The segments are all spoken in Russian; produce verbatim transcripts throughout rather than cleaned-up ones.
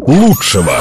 лучшего.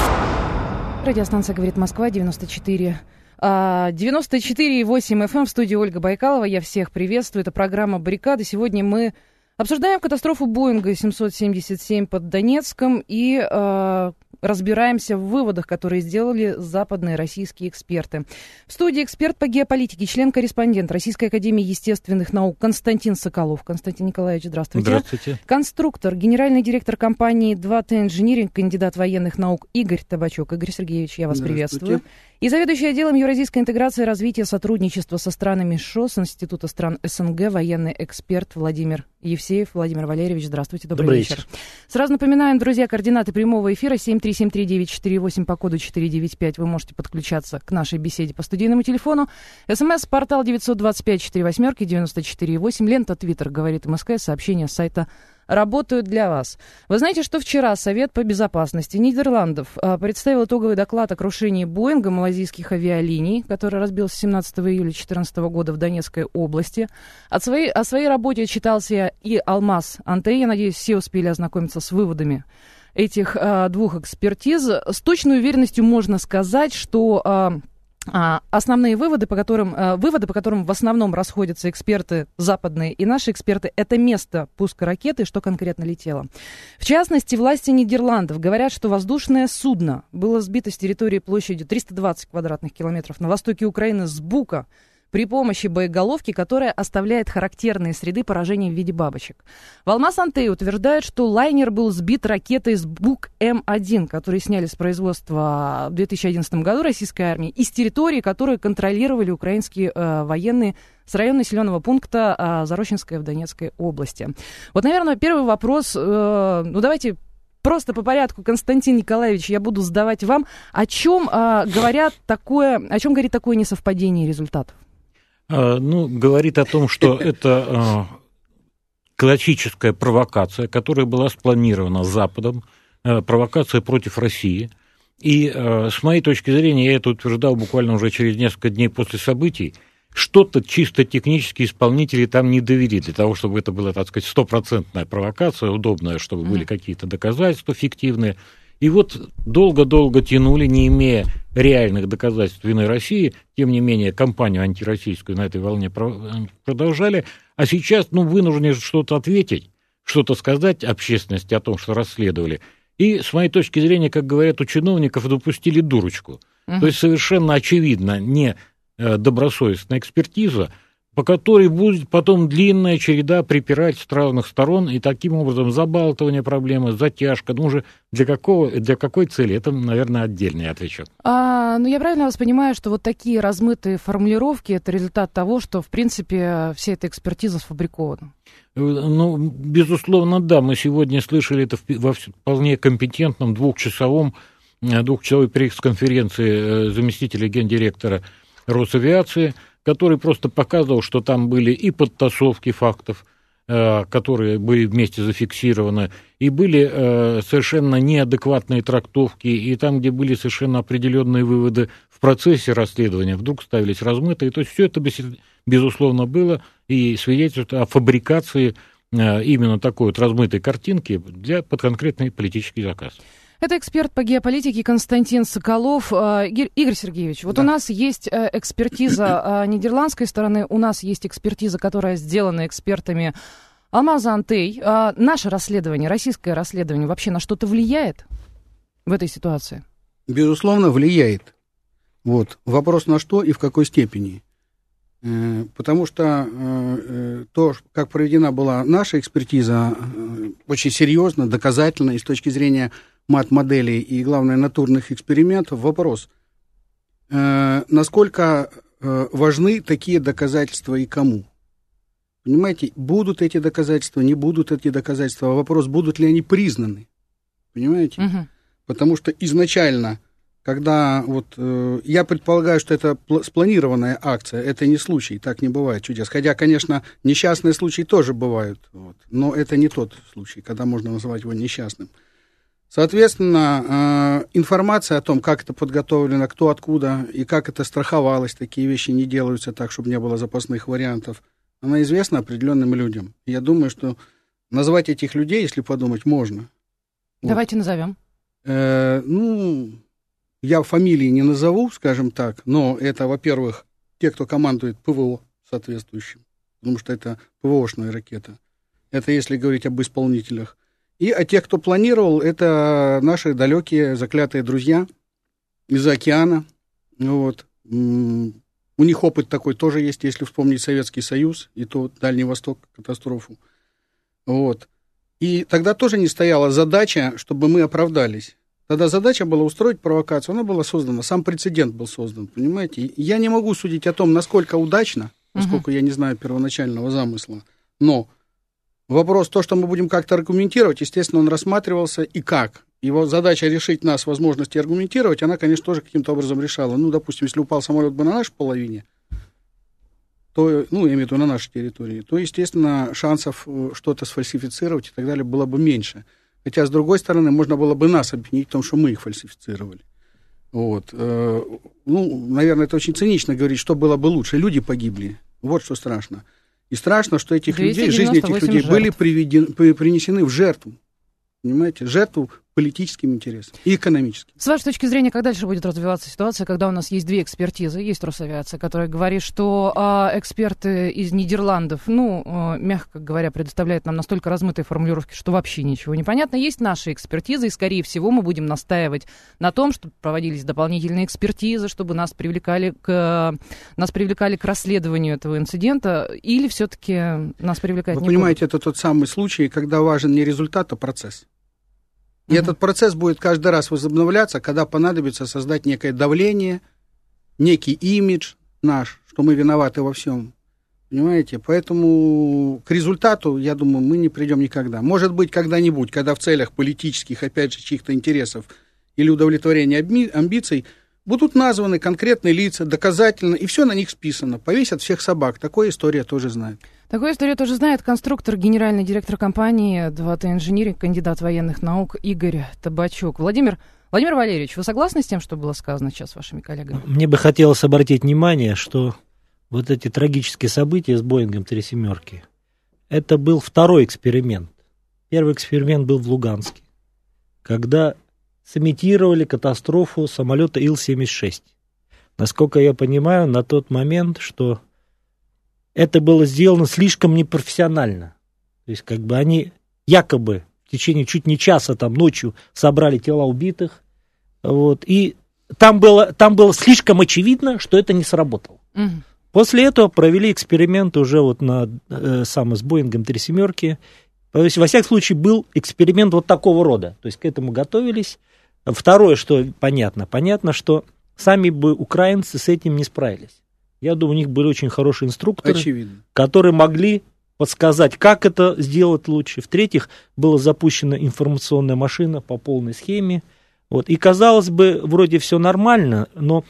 Радиостанция «Говорит Москва», девяносто четыре. девяносто четыре и восемь эф эм, в студии Ольга Байкалова. Я всех приветствую. Это программа «Баррикады». Сегодня мы обсуждаем катастрофу Боинга семьсот семьдесят семь под Донецком и э, разбираемся в выводах, которые сделали западные российские эксперты. В студии эксперт по геополитике, член-корреспондент Российской академии естественных наук Константин Соколов. Константин Николаевич, здравствуйте. Здравствуйте. Конструктор, генеральный директор компании два тэ Engineering, кандидат военных наук Игорь Табачук. Игорь Сергеевич, я вас приветствую. И заведующий отделом евразийской интеграции и развития сотрудничества со странами ШОС Института стран СНГ, военный эксперт Владимир Евсеев. Владимир Валерьевич, здравствуйте, добрый, добрый вечер. вечер. Сразу напоминаем, друзья, координаты прямого эфира семь три семь три девять четыре восемь по коду четыре девять пять. Вы можете подключаться к нашей беседе по студийному телефону. СМС, портал девятьсот двадцать пять четыре восьмерки девяносто четыре восемь. Лента Твиттер, говорит МСК, сообщения с сайта работают для вас. Вы знаете, что вчера Совет по безопасности Нидерландов а, представил итоговый доклад о крушении Боинга малайзийских авиалиний, который разбился семнадцатого июля две тысячи четырнадцатого года в Донецкой области. От своей, о своей работе отчитался и Алмаз Антей. Я надеюсь, все успели ознакомиться с выводами этих а, двух экспертиз. С точной уверенностью можно сказать, что... А, Основные выводы, по которым, выводы, по которым в основном расходятся эксперты западные и наши эксперты, это место пуска ракеты, что конкретно летело. В частности, власти Нидерландов говорят, что воздушное судно было сбито с территории площадью триста двадцать квадратных километров на востоке Украины с Бука при помощи боеголовки, которая оставляет характерные следы поражения в виде бабочек. В Алмаз Антей утверждают, что лайнер был сбит ракетой с Бук эм один, которые сняли с производства в две тысячи одиннадцатом году российской армии, из территории, которую контролировали украинские э, военные с района населенного пункта э, Зарощинская в Донецкой области. Вот, наверное, первый вопрос, э, ну давайте... Просто по порядку, Константин Николаевич, я буду задавать вам, о чем э, говорят такое, о чем говорит такое несовпадение результатов? А, ну, говорит о том, что это а, классическая провокация, которая была спланирована Западом, а, провокация против России. И а, с моей точки зрения, я это утверждал буквально уже через несколько дней после событий, что-то чисто технически исполнители там не довели для того, чтобы это была, так сказать, стопроцентная провокация, удобная, чтобы были какие-то доказательства фиктивные. И вот долго-долго тянули, не имея реальных доказательств вины России, тем не менее кампанию антироссийскую на этой волне продолжали, а сейчас, ну, вынуждены что-то ответить, что-то сказать общественности о том, что расследовали. И, с моей точки зрения, как говорят у чиновников, допустили дурочку. Uh-huh. То есть совершенно очевидно, не добросовестная экспертиза, по которой будет потом длинная череда препирательств с разных сторон, и таким образом забалтывание проблемы, затяжка. Ну, уже для, какого, для какой цели? Это, наверное, отдельный отвечу. А, ну, я правильно вас понимаю, что вот такие размытые формулировки – это результат того, что, в принципе, вся эта экспертиза сфабрикована? Ну, безусловно, да. Мы сегодня слышали это во вполне компетентном двухчасовом, двухчасовой пресс-конференции заместителя гендиректора Росавиации, который просто показывал, что там были и подтасовки фактов, которые были вместе зафиксированы, и были совершенно неадекватные трактовки, и там, где были совершенно определенные выводы в процессе расследования, вдруг ставились размытые. То есть все это, безусловно, было и свидетельствует о фабрикации именно такой вот размытой картинки для, под конкретный политический заказ. Это эксперт по геополитике Константин Соколов. Игорь Сергеевич, вот да. У нас есть экспертиза нидерландской стороны, у нас есть экспертиза, которая сделана экспертами Алмаза Антей. Наше расследование, российское расследование вообще на что-то влияет в этой ситуации? Безусловно, влияет. Вот. Вопрос на что и в какой степени. Потому что то, как проведена была наша экспертиза, очень серьезно, доказательно, и с точки зрения мат-моделей и, главное, натурных экспериментов, вопрос, э, насколько э, важны такие доказательства и кому? Понимаете, будут эти доказательства, не будут эти доказательства, вопрос, будут ли они признаны? Понимаете? Угу. Потому что изначально, когда вот, э, я предполагаю, что это пл- спланированная акция, это не случай, так не бывает чудес. Хотя, конечно, несчастные случаи тоже бывают, вот, но это не тот случай, когда можно называть его несчастным. Соответственно, информация о том, как это подготовлено, кто откуда и как это страховалось, такие вещи не делаются так, чтобы не было запасных вариантов, она известна определенным людям. Я думаю, что назвать этих людей, если подумать, можно. Давайте вот. Назовем. Э, ну, я фамилии не назову, скажем так, но это, во-первых, те, кто командует ПВО соответствующим, потому что это ПВОшная ракета. Это если говорить об исполнителях. И о тех, кто планировал, это наши далекие заклятые друзья из-за океана. Вот. У них опыт такой тоже есть, если вспомнить Советский Союз и то Дальний Восток, катастрофу. Вот. И тогда тоже не стояла задача, чтобы мы оправдались. Тогда задача была устроить провокацию, она была создана, сам прецедент был создан, понимаете? И я не могу судить о том, насколько удачно, поскольку uh-huh. я не знаю первоначального замысла, но вопрос, то, что мы будем как-то аргументировать, естественно, он рассматривался и как. Его задача решить нас возможности аргументировать, она, конечно, тоже каким-то образом решала. Ну, допустим, если упал самолет бы на нашей половине, то, ну, я имею в виду на нашей территории, то, естественно, шансов что-то сфальсифицировать и так далее было бы меньше. Хотя, с другой стороны, можно было бы нас обвинить в том, что мы их фальсифицировали. Вот. Ну, наверное, это очень цинично говорить, что было бы лучше. Люди погибли. Вот что страшно. И страшно, что этих людей, жизни этих людей жертв. были приведены, принесены в жертву. Понимаете? Жертву политическим интересам и экономическим. С вашей точки зрения, как дальше будет развиваться ситуация, когда у нас есть две экспертизы? Есть Росавиация, которая говорит, что а, эксперты из Нидерландов, ну, а, мягко говоря, предоставляют нам настолько размытые формулировки, что вообще ничего не понятно. Есть наши экспертизы, и, скорее всего, мы будем настаивать на том, чтобы проводились дополнительные экспертизы, чтобы нас привлекали к, нас привлекали к расследованию этого инцидента, или все-таки нас привлекает... Вы понимаете, это тот самый случай, когда важен не результат, а процесс. И mm-hmm. этот процесс будет каждый раз возобновляться, когда понадобится создать некое давление, некий имидж наш, что мы виноваты во всем. Понимаете? Поэтому к результату, я думаю, мы не придем никогда. Может быть, когда-нибудь, когда в целях политических, опять же, чьих-то интересов или удовлетворения амбиций будут названы конкретные лица, доказательно, и все на них списано. Повесят всех собак. Такая история тоже знает. Такую историю тоже знает конструктор, генеральный директор компании два тэ Engineering, кандидат военных наук Игорь Табачук. Владимир, Владимир Валерьевич, вы согласны с тем, что было сказано сейчас с вашими коллегами? Мне бы хотелось обратить внимание, что вот эти трагические события с Боингом три семерки, это был второй эксперимент. Первый эксперимент был в Луганске, когда сымитировали катастрофу самолета Ил семьдесят шесть. Насколько я понимаю, на тот момент, что это было сделано слишком непрофессионально. То есть, как бы они якобы в течение чуть не часа там ночью собрали тела убитых. Вот, и там было, там было слишком очевидно, что это не сработало. Угу. После этого провели эксперимент уже вот на, э, сам с Боингом три семерки. То есть, во всяком случае, был эксперимент вот такого рода. То есть, к этому готовились. Второе, что понятно, понятно, что сами бы украинцы с этим не справились. Я думаю, у них были очень хорошие инструкторы, Очевидно. которые могли подсказать, как это сделать лучше. В-третьих, была запущена информационная машина по полной схеме. Вот. И, казалось бы, вроде все нормально, но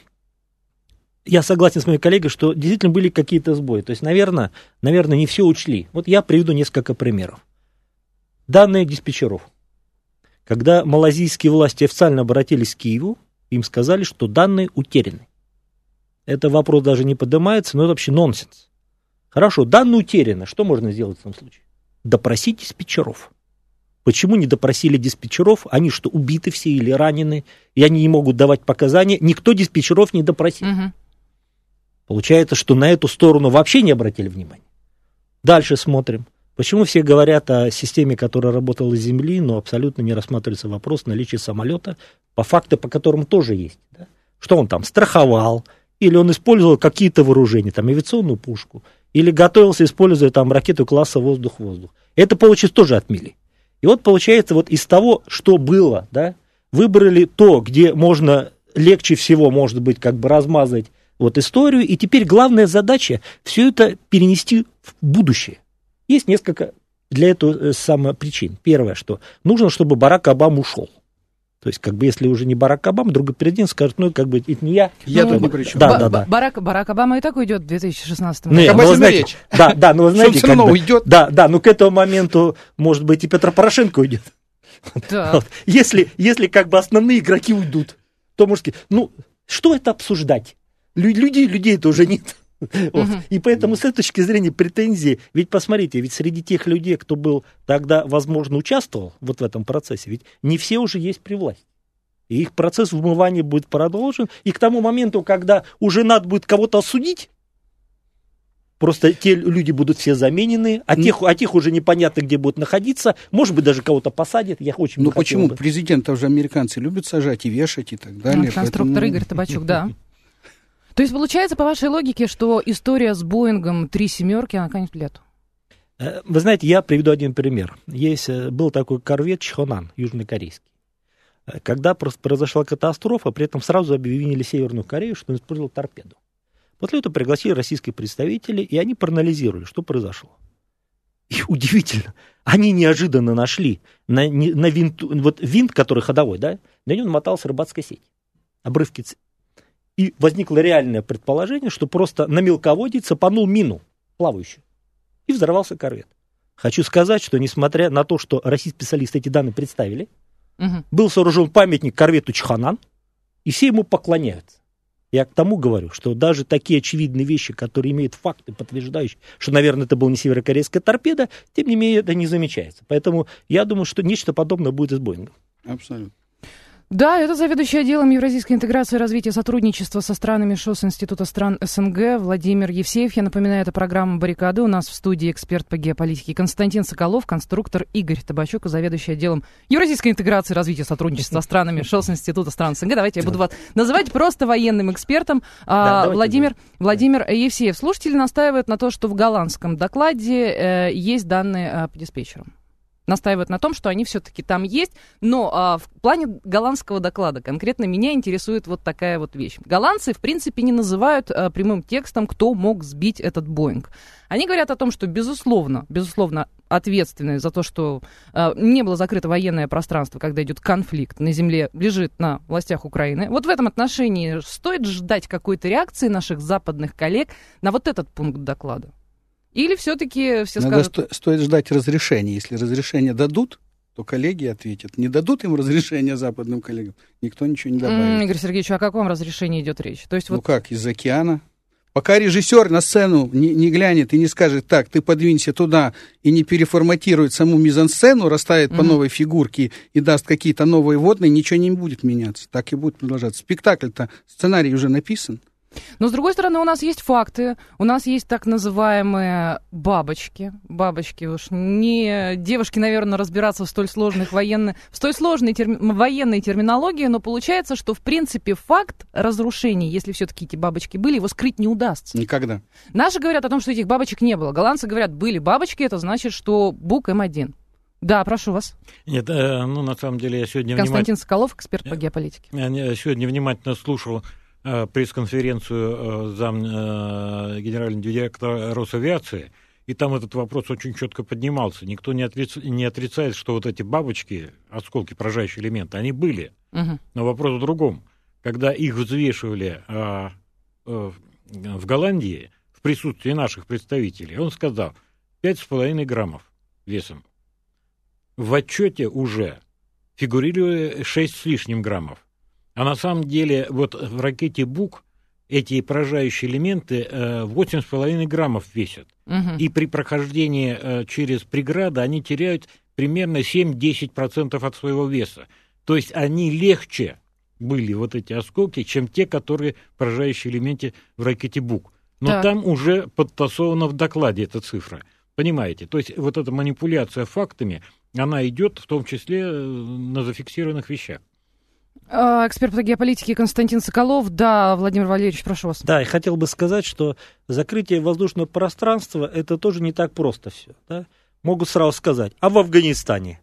я согласен с моей коллегой, что действительно были какие-то сбои. То есть, наверное, наверное, не все учли. Вот я приведу несколько примеров. Данные диспетчеров. Когда малазийские власти официально обратились к Киеву, им сказали, что данные утеряны. Это вопрос даже не поднимается, но это вообще нонсенс. Хорошо, данные утеряны. Что можно сделать в этом случае? Допросить диспетчеров. Почему не допросили диспетчеров? Они что, убиты все или ранены? И они не могут давать показания. Никто диспетчеров не допросил. Угу. Получается, что на эту сторону вообще не обратили внимания. Дальше смотрим. Почему все говорят о системе, которая работала с земли, но абсолютно не рассматривается вопрос наличия самолета, по факту, по которым тоже есть. Да? Что он там страховал, или он использовал какие-то вооружения, там авиационную пушку, или готовился, используя там ракету класса воздух-воздух. Это, получается, тоже отмели. И вот, получается, вот из того, что было, да, выбрали то, где можно легче всего, может быть, как бы размазать вот историю, и теперь главная задача все это перенести в будущее. Есть несколько для этого самых причин. Первое, что нужно, чтобы Барак Обама ушел. То есть, как бы, если уже не Барак Обама, другой президент скажет, ну, как бы, это не я. Я тут ни при чем. Да, да, да. Барак, Барак Обама и так уйдет в две тысячи шестнадцатом году. Нет, ну, знаете, да, да, ну, вы знаете, все равно уйдет. Да, да, но к этому моменту, может быть, и Петр Порошенко уйдет. Да. Вот. Если, если, как бы, основные игроки уйдут, то, может быть, ну, что это обсуждать? Людей, людей-то уже нет. Вот. Угу. И поэтому с этой точки зрения претензии, ведь посмотрите, ведь среди тех людей, кто был тогда, возможно, участвовал вот в этом процессе, ведь не все уже есть при власти. И их процесс вымывания будет продолжен. И к тому моменту, когда уже надо будет кого-то осудить, просто те люди будут все заменены, а, mm. тех, а тех уже непонятно, где будут находиться. Может быть, даже кого-то посадят. Я очень ну почему? Бы. Президентов же американцы любят сажать и вешать и так далее. Ну, конструктор поэтому... Игорь Табачук, да. То есть получается, по вашей логике, что история с Боингом три семерки, она канет в лету? Вы знаете, я приведу один пример. Есть, был такой корвет Чхонан, южнокорейский. Когда произошла катастрофа, при этом сразу обвинили Северную Корею, что он использовал торпеду. После этого пригласили российских представителей, и они проанализировали, что произошло. И удивительно, они неожиданно нашли на, на винту, вот винт, который ходовой, да, на нем намоталась рыбацкая сеть, обрывки. И возникло реальное предположение, что просто на мелководье цепанул мину плавающую, и взорвался корвет. Хочу сказать, что несмотря на то, что российские специалисты эти данные представили, угу. был сооружен памятник корвету Чхонан, и все ему поклоняются. Я к тому говорю, что даже такие очевидные вещи, которые имеют факты, подтверждающие, что, наверное, это была не северокорейская торпеда, тем не менее это не замечается. Поэтому я думаю, что нечто подобное будет и с Боингом. Абсолютно. Да, это заведующий отделом евразийской интеграции и развития сотрудничества со странами ШОС Института стран СНГ Владимир Евсеев. Я напоминаю, это программа «Баррикады». У нас в студии эксперт по геополитике Константин Соколов, конструктор Игорь Табачук и заведующий отделом евразийской интеграции и развития сотрудничества со странами ШОС Института стран СНГ. Давайте я буду вас называть просто военным экспертом. Да, Владимир, Владимир Евсеев. Слушатели настаивают на том, что в голландском докладе э, есть данные э, по диспетчерам. Настаивают на том, что они все-таки там есть, но а, в плане голландского доклада конкретно меня интересует вот такая вот вещь. Голландцы, в принципе, не называют а, прямым текстом, кто мог сбить этот Боинг. Они говорят о том, что, безусловно, безусловно, ответственные за то, что а, не было закрыто военное пространство, когда идет конфликт на земле, лежит на властях Украины. Вот в этом отношении стоит ждать какой-то реакции наших западных коллег на вот этот пункт доклада? Или все-таки все Надо скажут... Сто, стоит ждать разрешения. Если разрешение дадут, то коллеги ответят. Не дадут им разрешения западным коллегам, никто ничего не добавит. Mm, Игорь Сергеевич, о каком разрешении идет речь? То есть ну вот... как, из океана? Пока режиссер на сцену не, не глянет и не скажет, так, ты подвинься туда, и не переформатирует саму мизансцену, расставит mm-hmm. по новой фигурке и даст какие-то новые водные, ничего не будет меняться. Так и будет продолжаться. Спектакль-то, сценарий уже написан. Но, с другой стороны, у нас есть факты, у нас есть так называемые бабочки. Бабочки уж не девушки, наверное, разбираться в столь сложных военных, в столь сложной терми, военной терминологии, но получается, что, в принципе, факт разрушений, если все-таки эти бабочки были, его скрыть не удастся. Никогда. Наши говорят о том, что этих бабочек не было. Голландцы говорят, были бабочки, это значит, что Бук эм один. Да, прошу вас. Нет, ну, на самом деле, я сегодня... Константин внимательно... Соколов, эксперт по геополитике. Я сегодня внимательно слушал пресс-конференцию зам генерального директора Росавиации, и там этот вопрос очень четко поднимался. Никто не, отриц... не отрицает, что вот эти бабочки, осколки, поражающие элементы, они были. Угу. Но вопрос в другом. Когда их взвешивали а, а, в Голландии, в присутствии наших представителей, он сказал пять с половиной граммов весом. В отчете уже фигурировали шесть с лишним граммов. А на самом деле вот в ракете Бук эти поражающие элементы восемь с половиной граммов весят. Угу. И при прохождении через преграды они теряют примерно семь-десять процентов от своего веса. То есть они легче были, вот эти осколки, чем те, которые поражающие элементы в ракете Бук. Но так. Там уже подтасована в докладе эта цифра. Понимаете? То есть вот эта манипуляция фактами, она идет в том числе на зафиксированных вещах. Эксперт по геополитике Константин Соколов. Да, Владимир Валерьевич, прошу вас. Да, я хотел бы сказать, что закрытие воздушного пространства, это тоже не так просто все. Да? Могут сразу сказать, а в Афганистане?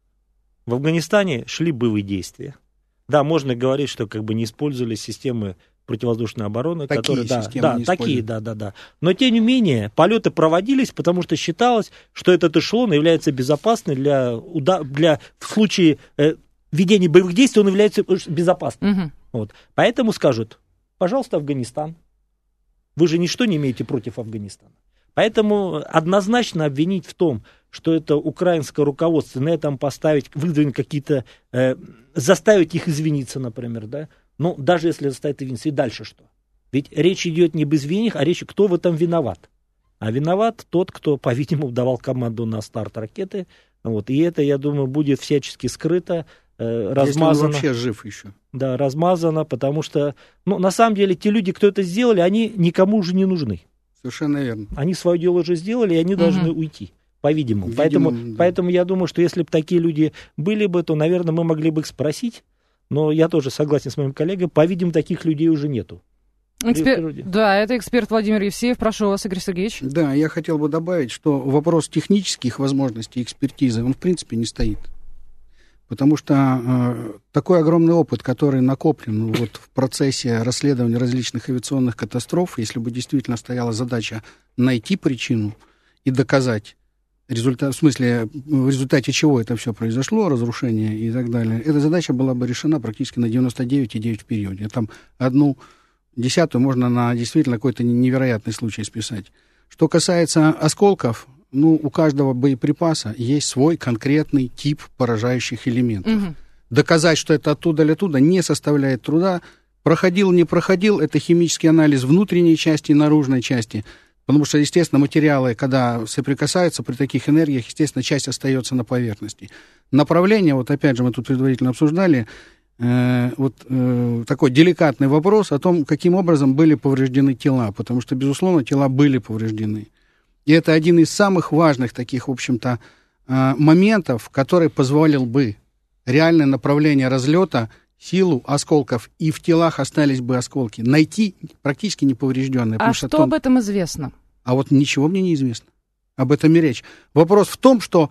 В Афганистане шли боевые действия. Да, можно говорить, что как бы не использовали системы противовоздушной обороны. Такие которые, да, системы да, не такие, да, да, да. Но тем не менее, полеты проводились, потому что считалось, что этот эшелон является безопасным для, для в случае э, ведения боевых действий, он является безопасным. Угу. Вот. Поэтому скажут, пожалуйста, Афганистан. Вы же ничто не имеете против Афганистана. Поэтому однозначно обвинить в том, что это украинское руководство, на этом поставить, выдвинуть какие-то, э, заставить их извиниться, например, да. Ну, даже если заставить извиниться, и дальше что? Ведь речь идет не об извинениях, а речь, кто в этом виноват. А виноват тот, кто, по-видимому, давал команду на старт ракеты. Вот. И это, я думаю, будет всячески скрыто э, размазано. Если он вообще жив еще. Да, размазано, потому что, ну, на самом деле, те люди, кто это сделали, они никому уже не нужны. Совершенно верно. Они свое дело уже сделали, и они угу. должны уйти, по-видимому. Видимо, поэтому, да. поэтому я думаю, что если бы такие люди были бы, то, наверное, мы могли бы их спросить. Но я тоже согласен с моим коллегой, по-видимому, таких людей уже нету. Экспер... Да, это эксперт Владимир Евсеев. Прошу вас, Игорь Сергеевич. Да, я хотел бы добавить, что вопрос технических возможностей экспертизы, он в принципе не стоит. Потому что э, такой огромный опыт, который накоплен вот, в процессе расследования различных авиационных катастроф, если бы действительно стояла задача найти причину и доказать, результат, в смысле, в результате чего это все произошло, разрушение и так далее, эта задача была бы решена практически на девяносто девять целых девять десятых в периоде. Там одну десятую можно на действительно какой-то невероятный случай списать. Что касается осколков, ну, у каждого боеприпаса есть свой конкретный тип поражающих элементов. Угу. Доказать, что это оттуда или оттуда, не составляет труда. Проходил, не проходил, это химический анализ внутренней части и наружной части. Потому что, естественно, материалы, когда соприкасаются при таких энергиях, естественно, часть остается на поверхности. Направление, вот опять же, мы тут предварительно обсуждали, э, вот э, такой деликатный вопрос о том, каким образом были повреждены тела. Потому что, безусловно, тела были повреждены. И это один из самых важных таких, в общем-то, моментов, который позволил бы реальное направление разлета, силу осколков, и в телах остались бы осколки, найти практически неповрежденные. А что, что об этом известно? А вот ничего мне не известно. Об этом и речь. Вопрос в том, что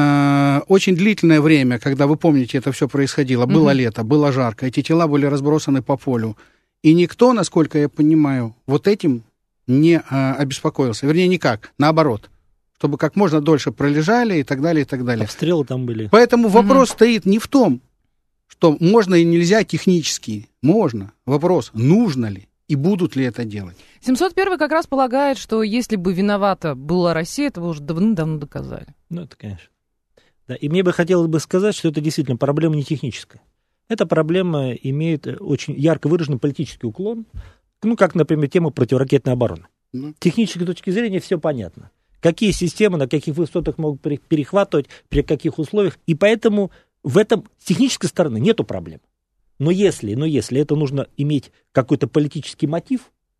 э, очень длительное время, когда, вы помните, это все происходило, было угу. лето, было жарко, эти тела были разбросаны по полю. И никто, насколько я понимаю, вот этим не а, обеспокоился. Вернее, никак, наоборот. Чтобы как можно дольше пролежали и так далее, и так далее. Обстрелы там были. Поэтому вопрос mm-hmm. стоит не в том, что можно и нельзя технически. Можно. Вопрос, нужно ли и будут ли это делать. семьсот первый как раз полагает, что если бы виновата была Россия, это вы уже давно-давно доказали. Ну, это, конечно. Да, и мне бы хотелось бы сказать, что это действительно проблема не техническая. Эта проблема имеет очень ярко выраженный политический уклон. Ну, как, например, тема противоракетной обороны. Mm. С технической точки зрения все понятно. Какие системы, на каких высотах могут перехватывать, при каких условиях. И поэтому в этом с технической стороны нету проблем. Но если, но если это нужно иметь какой-то политический мотив,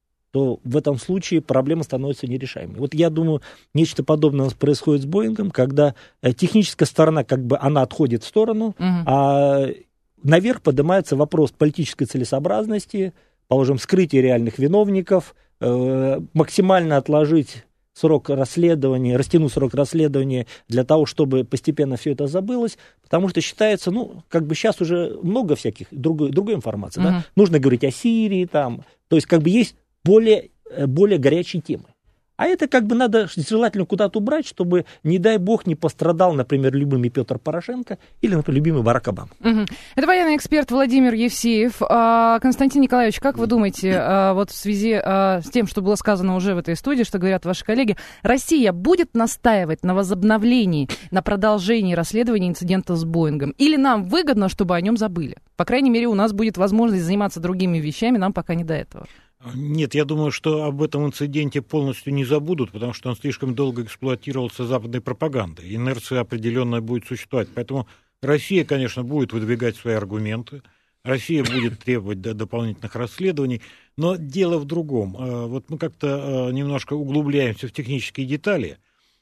то в этом случае проблема становится нерешаемой. Вот я думаю, нечто подобное у нас происходит с Боингом, когда техническая сторона, как бы, она отходит в сторону, mm. а наверх поднимается вопрос политической целесообразности, положим, вскрытие реальных виновников, э, максимально отложить срок расследования, растянуть срок расследования для того, чтобы постепенно все это забылось, потому что считается, ну, как бы сейчас уже много всяких другой, другой информации, uh-huh. да? Нужно говорить о Сирии, там, то есть как бы есть более, более горячие темы. А это как бы надо желательно куда-то убрать, чтобы, не дай бог, не пострадал, например, любимый Петр Порошенко или, например, любимый Барак Обама. Угу. Это военный эксперт Владимир Евсеев. А, Константин Николаевич, как вы думаете, а, вот в связи а, с тем, что было сказано уже в этой студии, что говорят ваши коллеги, Россия будет настаивать на возобновлении, на продолжении расследования инцидента с Боингом? Или нам выгодно, чтобы о нем забыли? По крайней мере, у нас будет возможность заниматься другими вещами, нам пока не до этого. Нет, я думаю, что об этом инциденте полностью не забудут, потому что он слишком долго эксплуатировался западной пропагандой. Инерция определенная будет существовать. Поэтому Россия, конечно, будет выдвигать свои аргументы, Россия будет требовать дополнительных расследований, но дело в другом. Вот мы как-то немножко углубляемся в технические детали.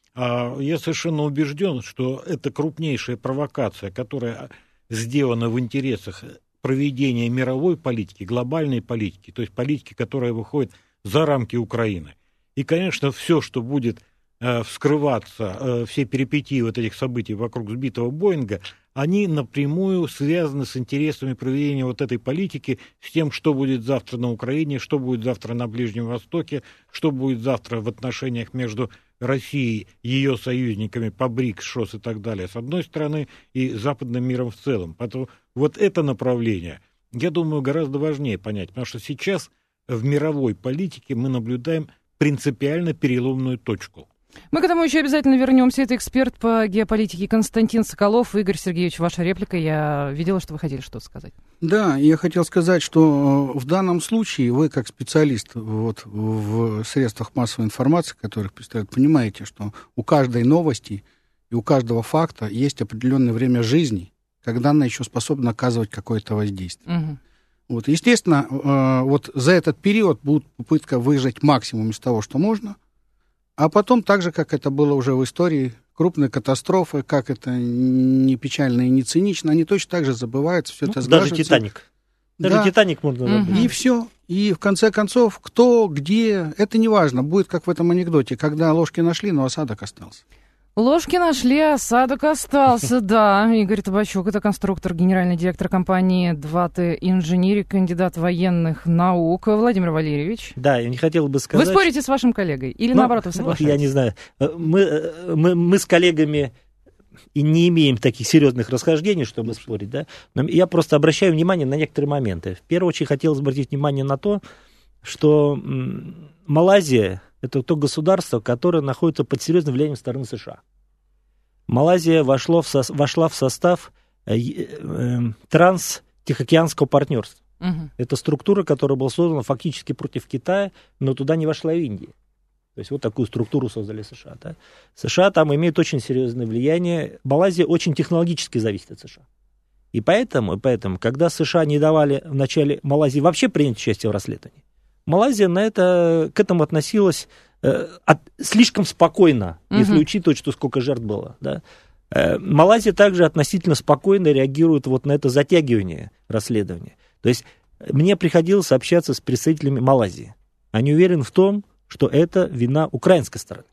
Я совершенно убежден, что это крупнейшая провокация, которая сделана в интересах проведения мировой политики, глобальной политики, то есть политики, которая выходит за рамки Украины. И, конечно, все, что будет э, вскрываться, э, все перипетии вот этих событий вокруг сбитого Боинга, они напрямую связаны с интересами проведения вот этой политики, с тем, что будет завтра на Украине, что будет завтра на Ближнем Востоке, что будет завтра в отношениях между Россией, ее союзниками по БРИКС, ШОС и так далее, с одной стороны, и западным миром в целом. Поэтому вот это направление, я думаю, гораздо важнее понять, потому что сейчас в мировой политике мы наблюдаем принципиально переломную точку. Мы к этому еще обязательно вернемся. Это эксперт по геополитике Константин Соколов. Игорь Сергеевич, ваша реплика. Я видела, что вы хотели что-то сказать. Да, я хотел сказать, что в данном случае вы, как специалист вот, в средствах массовой информации, которых представляют, понимаете, что у каждой новости и у каждого факта есть определенное время жизни, когда она еще способна оказывать какое-то воздействие. Угу. Вот, естественно, э, вот за этот период будет попытка выжать максимум из того, что можно, а потом, так же, как это было уже в истории, крупные катастрофы, как это не печально и не цинично, они точно так же забываются, все ну, это сглаживается. Даже «Титаник». Даже да. «Титаник» можно забыть. Угу. И все. И в конце концов, кто, где, это не важно. Будет как в этом анекдоте, когда ложки нашли, но осадок остался. Ложки нашли, осадок остался, да. Игорь Табачук, это конструктор, генеральный директор компании два тэ Инжиниринг, кандидат военных наук. Владимир Валерьевич. Да, я не хотел бы сказать... Вы спорите с вашим коллегой? Или ну, наоборот, вы соглашаетесь? Я не знаю. Мы, мы, мы с коллегами и не имеем таких серьезных расхождений, чтобы спорить, да. Но я просто обращаю внимание на некоторые моменты. В первую очередь хотелось обратить внимание на то, что Малайзия — это то государство, которое находится под серьезным влиянием стороны США. Малайзия вошло в со, вошла в состав э, э, Транс-Тихоокеанского партнерства. Угу. Это структура, которая была создана фактически против Китая, но туда не вошла и Индия. То есть вот такую структуру создали США. Да? США там имеют очень серьезное влияние. Малайзия очень технологически зависит от США. И поэтому, и поэтому, когда США не давали в начале Малайзии вообще принять участие в расследовании, Малайзия на это, к этому относилась э, от, слишком спокойно, угу. если учитывать, что сколько жертв было. Да? Э, Малайзия также относительно спокойно реагирует вот на это затягивание расследования. То есть мне приходилось общаться с представителями Малайзии. Они уверены в том, что это вина украинской стороны.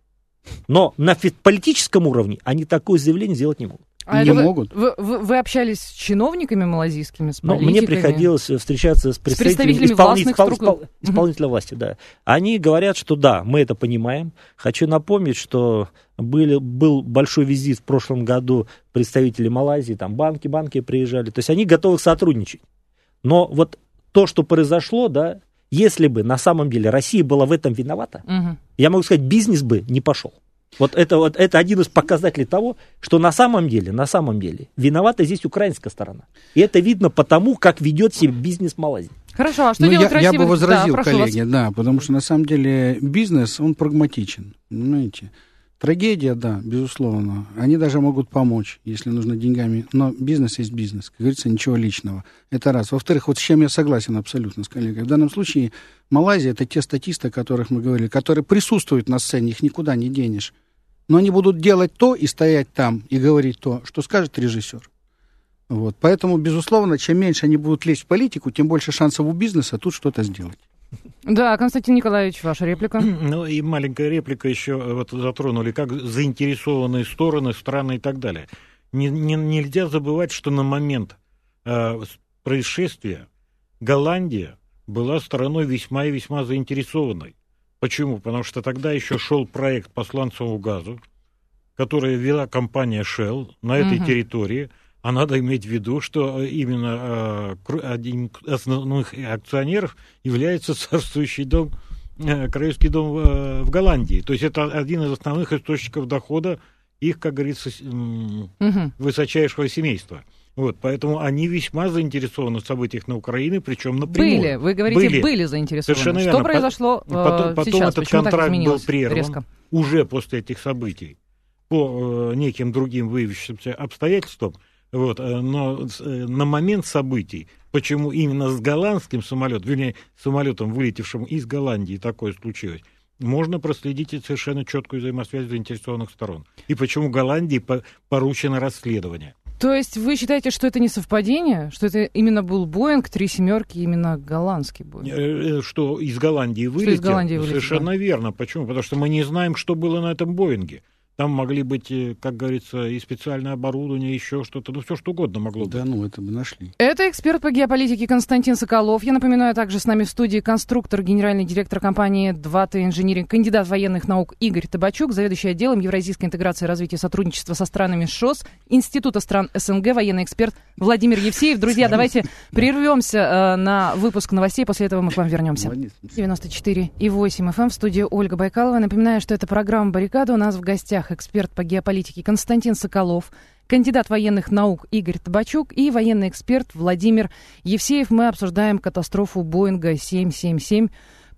Но на политическом уровне они такое заявление сделать не могут. А не вы, могут. Вы, вы, вы общались с чиновниками малазийскими, с политиками? Ну, мне приходилось встречаться с представителями, с представителями исполни, властных испол, структур. испол, исполнителя власти. Да. Они говорят, что да, мы это понимаем. Хочу напомнить, что были, был большой визит в прошлом году представителей Малайзии, там банки, банки приезжали. То есть они готовы сотрудничать. Но вот то, что произошло, да, если бы на самом деле Россия была в этом виновата, угу. я могу сказать, бизнес бы не пошел. Вот это, вот это один из показателей того, что на самом деле, на самом деле, виновата здесь украинская сторона. И это видно по тому, как ведет себя бизнес Малайзии. Хорошо, а что ну, делать я, Россия? Я бы возразил, да, коллеги, да, потому что на самом деле бизнес, он прагматичен, понимаете. Трагедия, да, безусловно. Они даже могут помочь, если нужно деньгами. Но бизнес есть бизнес, как говорится, ничего личного. Это раз. Во-вторых, вот с чем я согласен абсолютно с коллегой. В данном случае Малайзия — это те статисты, о которых мы говорили, которые присутствуют на сцене, их никуда не денешь. Но они будут делать то и стоять там, и говорить то, что скажет режиссер. Вот. Поэтому, безусловно, чем меньше они будут лезть в политику, тем больше шансов у бизнеса тут что-то сделать. Да, Константин Николаевич, ваша реплика. Ну и маленькая реплика еще вот затронули, как заинтересованные стороны, страны и так далее. Не, не, нельзя забывать, что на момент э, происшествия Голландия была стороной весьма и весьма заинтересованной. Почему? Потому что тогда еще шел проект по сланцевому газу, который вела компания Shell на этой угу. территории. А надо иметь в виду, что именно э, один из основных акционеров является царствующий дом, э, Королевский дом э, в Голландии. То есть это один из основных источников дохода их, как говорится, э, угу. высочайшего семейства. Вот, поэтому они весьма заинтересованы в событиях на Украине, причем напрямую. Были, вы говорите, были, были заинтересованы. Совершенно что верно. произошло э, потом, потом сейчас? этот Почему контракт был прерван резко? Уже после этих событий по э, неким другим выявившимся обстоятельствам. Вот, но на момент событий, почему именно с голландским самолетом, вернее, самолетом, вылетевшим из Голландии, такое случилось, можно проследить совершенно четкую взаимосвязь заинтересованных сторон. И почему Голландии поручено расследование. То есть вы считаете, что это не совпадение? Что это именно был Боинг, три семерки, именно голландский Боинг? Что из Голландии вылетел? Из Голландии вылетел, совершенно да. верно. Почему? Потому что мы не знаем, что было на этом Боинге. Там могли быть, как говорится, и специальное оборудование, еще что-то, ну, все что угодно могло быть. Да, ну, это бы нашли. Это эксперт по геополитике Константин Соколов. Я напоминаю, также с нами в студии конструктор, генеральный директор компании два тэ Инжиниринг, кандидат военных наук Игорь Табачук, заведующий отделом евразийской интеграции и развития сотрудничества со странами ШОС, Института стран СНГ, военный эксперт Владимир Евсеев. Друзья, давайте прервемся э, на выпуск новостей, после этого мы к вам вернемся. девяносто четыре и восемь эф эм, в студии Ольга Байкалова. Напоминаю, что это программа «Баррикада». У нас в гостях эксперт по геополитике Константин Соколов, кандидат военных наук Игорь Табачук и военный эксперт Владимир Евсеев. Мы обсуждаем катастрофу Боинга семь семь семь,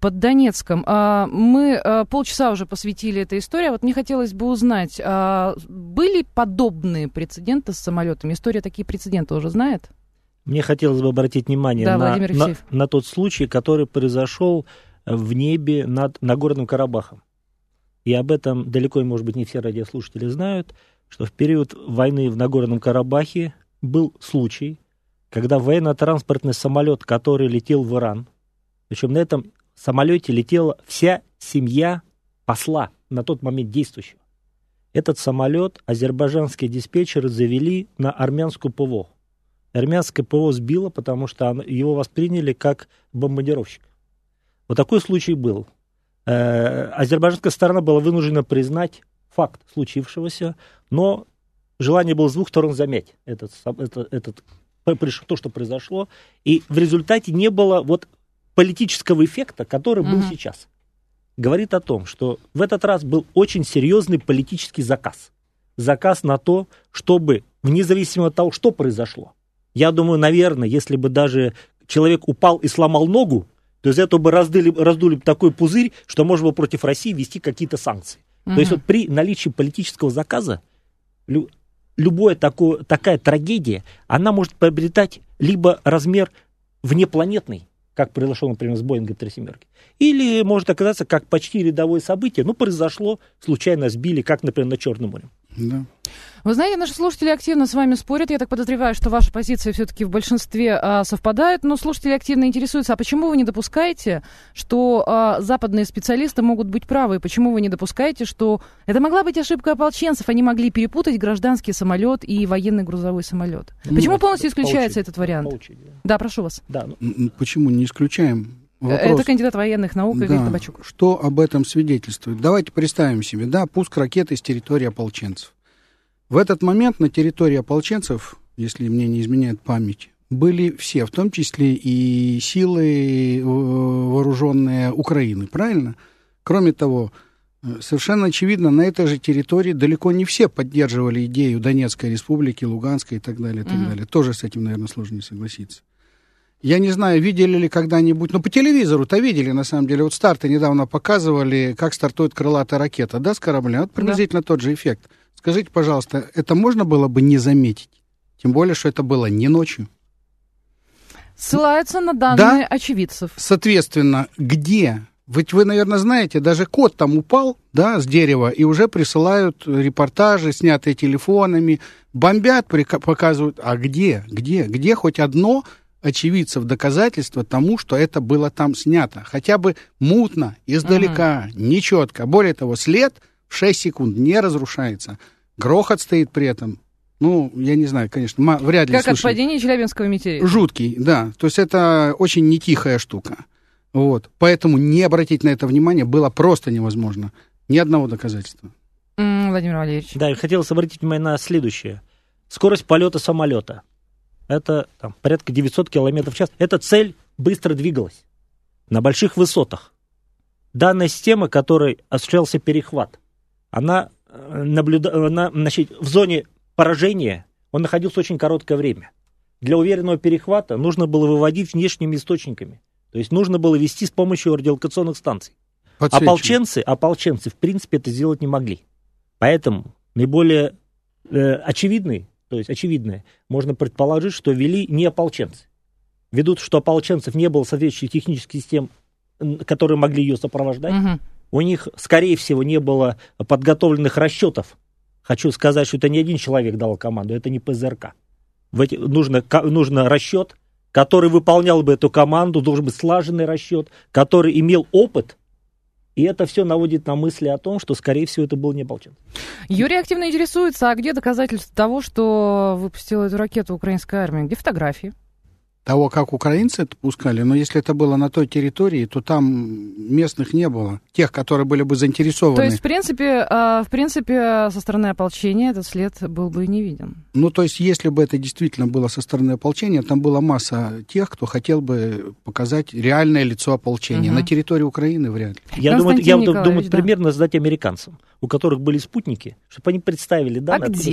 под Донецком. Мы полчаса уже посвятили этой истории. Вот мне хотелось бы узнать, были подобные прецеденты с самолетами? История такие прецеденты уже знает? Мне хотелось бы обратить внимание да, на, на, на тот случай, который произошел в небе над Нагорным Карабахом. И об этом далеко, может быть, не все радиослушатели знают, что в период войны в Нагорном Карабахе был случай, когда военно-транспортный самолет, который летел в Иран, причем на этом самолете летела вся семья посла, на тот момент действующего. Этот самолет азербайджанские диспетчеры завели на армянскую ПВО. Армянское ПВО сбило, потому что его восприняли как бомбардировщик. Вот такой случай был. Азербайджанская сторона была вынуждена признать факт случившегося, но желание было с двух сторон замять этот, этот, этот, то, что произошло, и в результате не было вот политического эффекта, который был mm-hmm. сейчас. Говорит о том, что в этот раз был очень серьезный политический заказ. Заказ на то, чтобы, вне зависимости от того, что произошло, я думаю, наверное, если бы даже человек упал и сломал ногу, то из этого бы раздули, раздули такой пузырь, что можно было против России ввести какие-то санкции. Mm-hmm. То есть вот при наличии политического заказа лю, любая такое, такая трагедия, она может приобретать либо размер внепланетный, как произошло, например, с Боингом три семерки, или может оказаться как почти рядовое событие, ну, произошло, случайно сбили, как, например, на Черном море. Да. Вы знаете, наши слушатели активно с вами спорят. Я так подозреваю, что ваши позиции все-таки в большинстве а, совпадают, но слушатели активно интересуются, а почему вы не допускаете, что а, западные специалисты могут быть правы? Почему вы не допускаете, что это могла быть ошибка ополченцев? Они могли перепутать гражданский самолет и военный грузовой самолет. Ну, почему полностью исключается этот вариант? Получить, да. да, прошу вас. Да, ну... Почему не исключаем? Вопрос. Это кандидат военных наук Игорь да. Табачук. Что об этом свидетельствует? Давайте представим себе, да, пуск ракеты с территории ополченцев. В этот момент на территории ополченцев, если мне не изменяет память, были все, в том числе и силы вооруженные Украины, правильно? Кроме того, совершенно очевидно, на этой же территории далеко не все поддерживали идею Донецкой республики, Луганской и так далее, и так mm-hmm. далее. Тоже с этим, наверное, сложно не согласиться. Я не знаю, видели ли когда-нибудь, но по телевизору-то видели, на самом деле. Вот старты недавно показывали, как стартует крылатая ракета, да, с корабля. Вот приблизительно да. тот же эффект. Скажите, пожалуйста, это можно было бы не заметить? Тем более, что это было не ночью. Ссылаются на данные да? очевидцев. Соответственно, где? Ведь вы, наверное, знаете, даже кот там упал, да, с дерева, и уже присылают репортажи, снятые телефонами, бомбят, показывают. А где? Где? Где хоть одно... очевидцев доказательства тому, что это было там снято. Хотя бы мутно, издалека, uh-huh. нечетко. Более того, след в шесть секунд не разрушается. Грохот стоит при этом. Ну, я не знаю, конечно, вряд ли как слышали. От падения Челябинского метеорита. Жуткий, да. То есть это очень нетихая штука. Вот. Поэтому не обратить на это внимание было просто невозможно. Ни одного доказательства. Mm, Владимир Валерьевич. Да, я хотел обратить внимание на следующее. Скорость полета самолета. Это там, порядка девятьсот километров в час. Эта цель быстро двигалась на больших высотах. Данная система, которой осуществлялся перехват, она, наблюда... она значит, в зоне поражения он находился очень короткое время. Для уверенного перехвата нужно было выводить внешними источниками. То есть нужно было вести с помощью радиолокационных станций. Ополченцы, ополченцы, в принципе, это сделать не могли. Поэтому наиболее э, очевидный То есть, очевидное, можно предположить, что вели не ополченцы. Ввиду, что ополченцев не было соответствующих технических систем, которые могли ее сопровождать, угу. у них, скорее всего, не было подготовленных расчетов. Хочу сказать, что это не один человек дал команду, это не ПЗРК. В эти, нужно, нужно расчет, который выполнял бы эту команду, должен быть слаженный расчет, который имел опыт. И это все наводит на мысли о том, что, скорее всего, это был не ополченец. Юрий активно интересуется, а где доказательства того, что выпустила эту ракету украинская армия? Где фотографии? Того, как украинцы это пускали, но если это было на той территории, то там местных не было, тех, которые были бы заинтересованы. То есть, в принципе, в принципе, со стороны ополчения этот след был бы не виден? Ну, то есть, если бы это действительно было со стороны ополчения, там была масса тех, кто хотел бы показать реальное лицо ополчения. Угу. На территории Украины вряд ли. Я думаю, я думаю да. примерно сдать американцам, у которых были спутники, чтобы они представили данные. А где?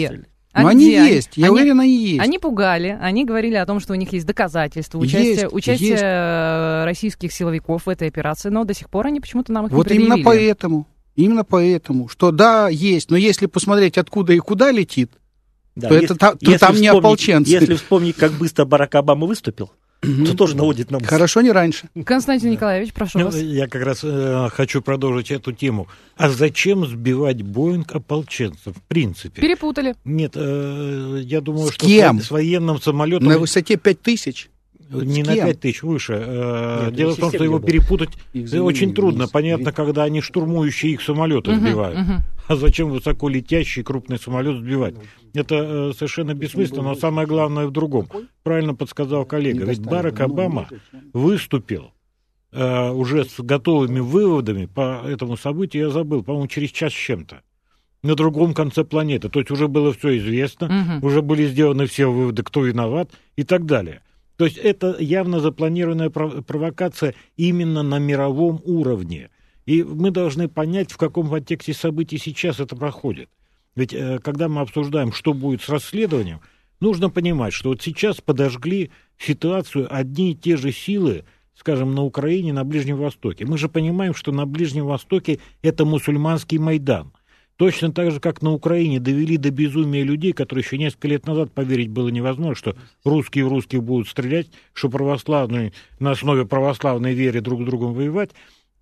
А Но они есть, я они, уверен, они есть. Они пугали, они говорили о том, что у них есть доказательства, участие, есть, участие есть. российских силовиков в этой операции, но до сих пор они почему-то нам их вот не предъявили. Вот именно поэтому, именно поэтому, что да, есть, но если посмотреть, откуда и куда летит, да, то, если, это, то там не ополченцы. Если вспомнить, как быстро Барак Обама выступил, то тоже наводит на мысль. Хорошо, не раньше. Константин да. Николаевич, прошу ну, вас. Я как раз э, хочу продолжить эту тему. А зачем сбивать Боинг ополченцев, в принципе? Перепутали. Нет, э, я думаю, с что кем? С, с военным самолетом... На высоте пять тысяч? Не на пять тысяч, выше. Нет, Дело в том, что его перепутать очень трудно. Вниз. Понятно, вниз. Когда они штурмующие их самолеты uh-huh, сбивают. Uh-huh. А зачем высоко летящий крупный самолет сбивать? Это э, совершенно бессмысленно, но самое главное в другом. Правильно подсказал коллега. Ведь Барак Обама выступил э, уже с готовыми выводами по этому событию, я забыл, по-моему, через час с чем-то. На другом конце планеты. То есть уже было все известно, uh-huh. уже были сделаны все выводы, кто виноват и так далее. То есть это явно запланированная провокация именно на мировом уровне. И мы должны понять, в каком контексте событий сейчас это проходит. Ведь э, когда мы обсуждаем, что будет с расследованием, нужно понимать, что вот сейчас подожгли ситуацию одни и те же силы, скажем, на Украине, на Ближнем Востоке. Мы же понимаем, что на Ближнем Востоке это мусульманский Майдан. Точно так же, как на Украине довели до безумия людей, которые еще несколько лет назад поверить было невозможно, что русские в русских будут стрелять, что православные на основе православной веры друг с другом воевать.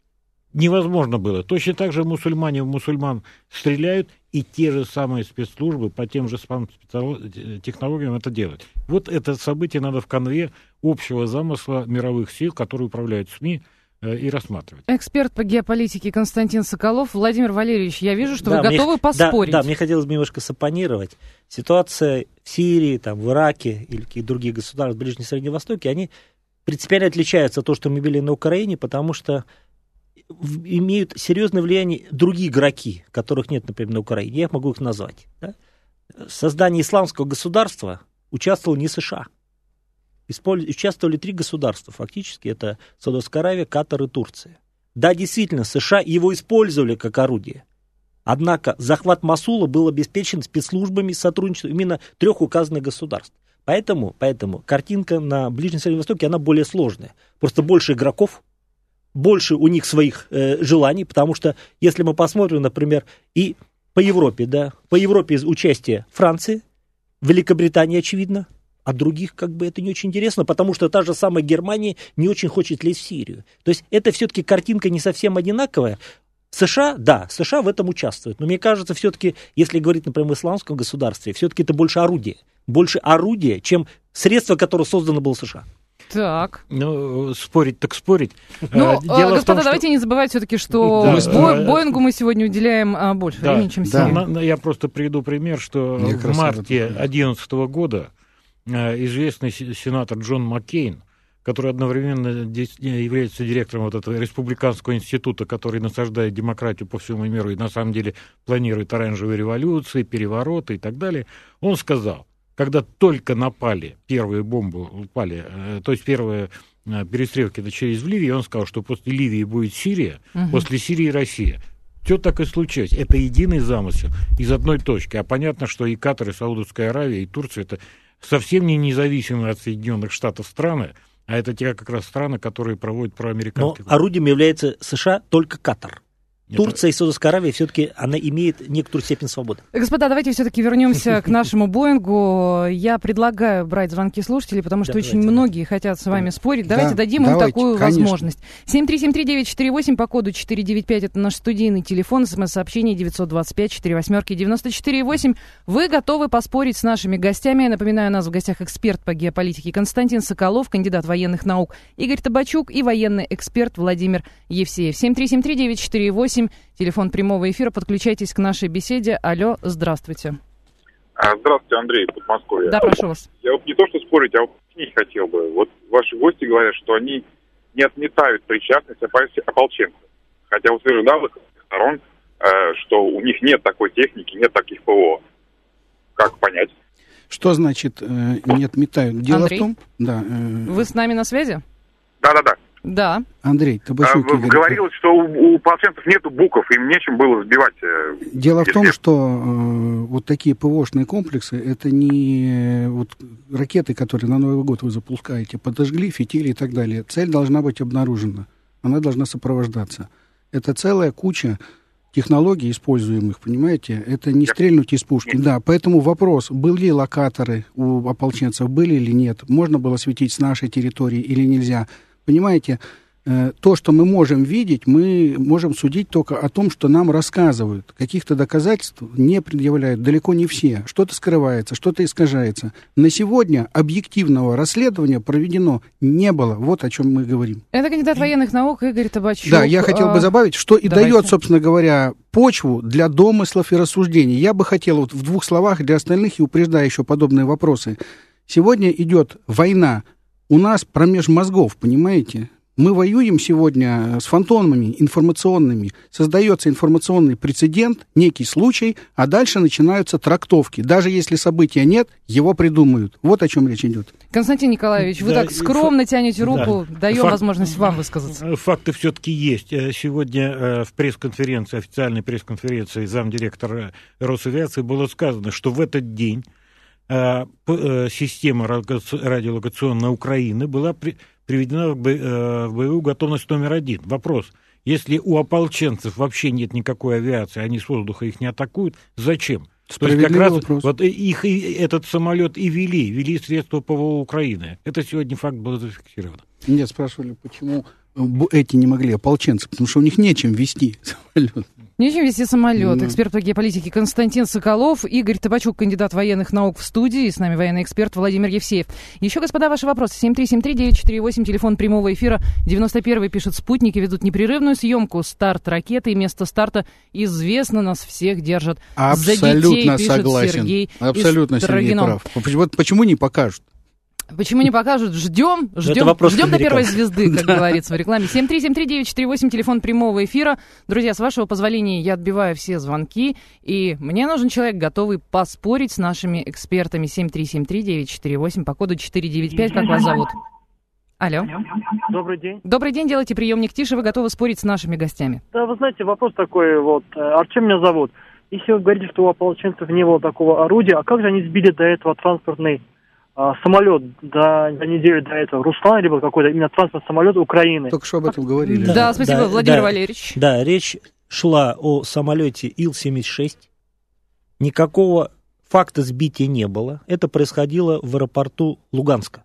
Невозможно было. Точно так же мусульмане в мусульман стреляют, и те же самые спецслужбы по тем же технологиям это делают. Вот это событие надо в канве общего замысла мировых сил, которые управляют СМИ, и рассматривать. Эксперт по геополитике Константин Соколов. Владимир Валерьевич, я вижу, что да, вы готовы мне, поспорить. Да, да, мне хотелось бы немножко соппонировать. Ситуация в Сирии, там, в Ираке или каких-то других государствах в Ближнем и Среднем Востоке, они принципиально отличаются от того, что мы видели на Украине, потому что имеют серьезное влияние другие игроки, которых нет, например, на Украине. Я могу их назвать. Да? В создании исламского государства участвовал не США. Участвовали три государства, фактически, это Саудовская Аравия, Катар и Турция. Да, действительно, США его использовали как орудие. Однако захват Мосула был обеспечен спецслужбами сотрудничества именно трех указанных государств. Поэтому, поэтому картинка на Ближнем и Среднем Востоке, она более сложная. Просто больше игроков, больше у них своих э, желаний, потому что, если мы посмотрим, например, и по Европе, да, по Европе участие Франции, Великобритании, очевидно, а других как бы это не очень интересно, потому что та же самая Германия не очень хочет лезть в Сирию. То есть это все-таки картинка не совсем одинаковая. США, да, США в этом участвуют, но мне кажется, все-таки, если говорить, например, в исламском государстве, все-таки это больше орудие, больше орудие, чем средство, которое создано было США. Так. Ну, спорить так спорить. Ну, Дело господа, том, давайте что... не забывать все-таки, что да, Бо... да, Боингу мы сегодня уделяем а, больше да, времени, чем да. Сирии. Я просто приведу пример, что Мне в марте две тысячи одиннадцатого года известный сенатор Джон Маккейн, который одновременно является директором вот этого республиканского института, который насаждает демократию по всему миру и на самом деле планирует оранжевые революции, перевороты и так далее, он сказал, когда только напали, первые бомбы упали, то есть первые перестрелки начались в Ливии, он сказал, что после Ливии будет Сирия, угу. после Сирии Россия. Все так и случилось. Это единый замысел из одной точки. А понятно, что и Катар, и Саудовская Аравия, и Турция — это совсем не независимые от Соединенных Штатов страны, а это те как раз страны, которые проводят проамериканские... Но орудием является США только Катар. Турция и Саудовская Аравия все-таки она имеет некоторую степень свободы. Господа, давайте все-таки вернемся к нашему Боингу. Я предлагаю брать звонки слушателей, потому что да, очень давайте. многие хотят с вами спорить. Давайте да, дадим давайте, им такую конечно. возможность. семь три семь три девять четыре восемь по коду четыре девять пять это наш студийный телефон. СМС-сообщение девятьсот двадцать пять четыре восьмерки девяносто четыре восемь. Вы готовы поспорить с нашими гостями? Я напоминаю, у нас в гостях эксперт по геополитике Константин Соколов, кандидат военных наук Игорь Табачук и военный эксперт Владимир Евсеев. семь три семь три девять четыре восемь. Телефон прямого эфира. Подключайтесь к нашей беседе. Алло, здравствуйте. Здравствуйте, Андрей, Подмосковье. Да, прошу вас. Я вот не то, что спорить, а уточнить хотел бы. Вот ваши гости говорят, что они не отметают причастность ополченцев. Хотя утверждал их сторон, что у них нет такой техники, нет таких ПВО. Как понять? Что значит не отметают? Дело Андрей? в том... Да, э... Вы с нами на связи? Да-да-да. Да. Андрей Табачук. А, говорилось, что у, у ополченцев нету буков, им нечем было сбивать. Э, Дело в том, что э, вот такие ПВОшные комплексы, это не э, вот ракеты, которые на Новый год вы запускаете, подожгли, фитили и так далее. Цель должна быть обнаружена, она должна сопровождаться. Это целая куча технологий используемых, понимаете? Это не стрельнуть из пушки. Да, поэтому вопрос, были локаторы у ополченцев, были или нет, можно было светить с нашей территории или нельзя. Понимаете, то, что мы можем видеть, мы можем судить только о том, что нам рассказывают. Каких-то доказательств не предъявляют далеко не все. Что-то скрывается, что-то искажается. На сегодня объективного расследования проведено не было. Вот о чем мы говорим. Это кандидат военных наук Игорь Табачук. Да, я хотел бы добавить, что и Давайте. дает, собственно говоря, почву для домыслов и рассуждений. Я бы хотел вот в двух словах для остальных, и упреждая еще подобные вопросы. Сегодня идет война у нас промеж мозгов, понимаете? Мы воюем сегодня с фантомами информационными. Создается информационный прецедент, некий случай, а дальше начинаются трактовки. Даже если события нет, его придумают. Вот о чем речь идет. Константин Николаевич, вы да, так скромно факт, тянете руку, да. даем Факт, возможность вам высказаться. Факты все-таки есть. Сегодня в пресс-конференции, официальной пресс-конференции замдиректора Росавиации было сказано, что в этот день система радиолокационной Украины была приведена в боевую готовность номер один. Вопрос: если у ополченцев вообще нет никакой авиации, они с воздуха их не атакуют, зачем? То есть как раз вопрос. Вот их и этот самолет и вели, вели средства ПВО Украины. Это сегодня факт был зафиксирован. Меня спрашивали, почему эти не могли, ополченцы, потому что у них нечем вести самолет. Нечем вести самолет. Эксперт по геополитике Константин Соколов, Игорь Табачук, кандидат военных наук в студии, и с нами военный эксперт Владимир Евсеев. Еще, господа, ваши вопросы. семь три семь три девять четыре восемь, телефон прямого эфира. девяносто первый пишет: спутники ведут непрерывную съемку. Старт ракеты и место старта известно, нас всех держат. Абсолютно за детей, пишет согласен. Сергей. Абсолютно Сергей прав. Вот почему не покажут? Почему не покажут? Ждем, ждем, ждем до первой звезды, как говорится в рекламе. семь три семь три девять четыре восемь, телефон прямого эфира. Друзья, с вашего позволения я отбиваю все звонки, и мне нужен человек, готовый поспорить с нашими экспертами. семь три семь три девять четыре восемь по коду четыре девять пять. Как вас зовут? Алло. Добрый день. Добрый день, делайте приемник тише, вы готовы спорить с нашими гостями? Да, вы знаете, вопрос такой, вот, Артем меня зовут. Если вы говорите, что у ополченцев не было такого орудия, а как же они сбили до этого транспортный самолет до, до недели до этого? Руслан, либо какой-то именно транспортный самолет Украины? Только что об этом говорили. Да, да, спасибо, да, Владимир да, Валерьевич. Да, речь шла о самолете Ил семьдесят шесть. Никакого факта сбития не было. Это происходило в аэропорту Луганска.